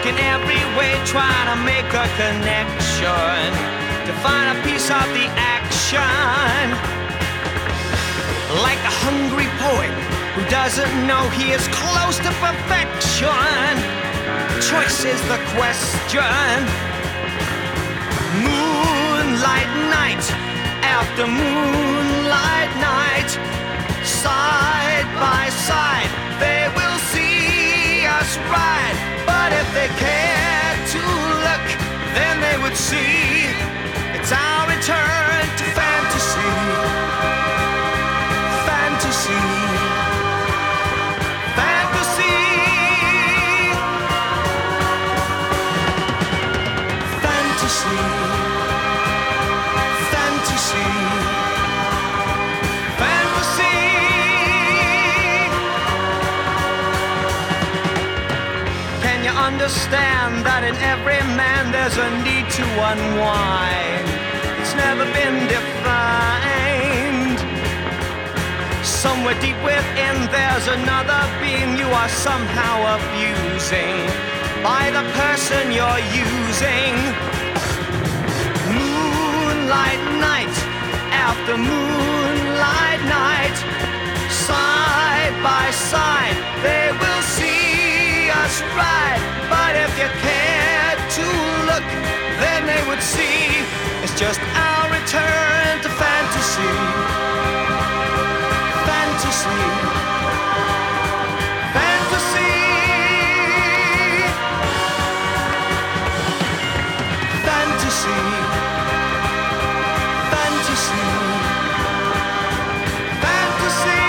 in every way trying to make a connection, to find a piece of the action. Like a hungry poet who doesn't know he is close to perfection. Choice is the question. Moonlight night after moonlight night, side by side they will see us ride. But if they cared to look, then they would see it's our return to fantasy. Fantasy. Fantasy. Fantasy. Fantasy. Fantasy. Can you understand that in every man there's a need to unwind? It's never been defined. Somewhere deep within there's another being you are somehow abusing by the person you're using. Moonlight night after moonlight night, side by side they will see us ride. But if you cared to look, then they would see it's just our return to fantasy. Fantasy. Fantasy. Fantasy. Fantasy. Fantasy.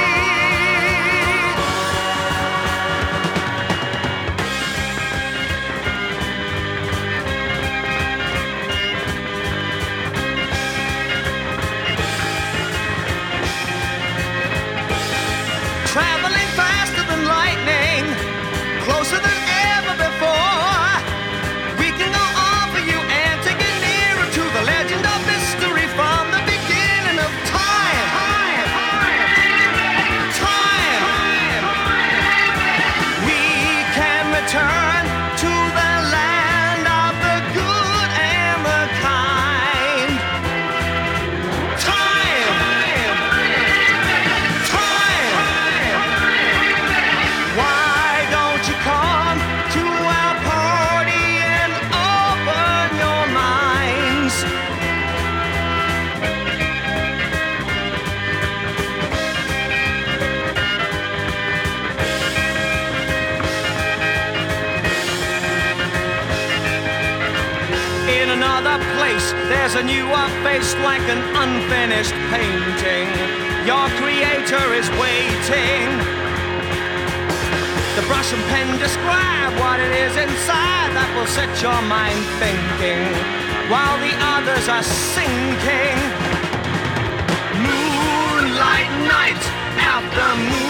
Traveling faster than lightning, closer than ever before. We can go on for you and take it nearer to the legend of mystery from the beginning of time. Time. We can return to the land of the good and the kind. Time. Why don't you come to our party and open your minds? In another place, there's a newer face like an unfinished painting. Your creator is waiting. The brush and pen describe what it is inside that will set your mind thinking, while the others are sinking. Moonlight night after moonlight.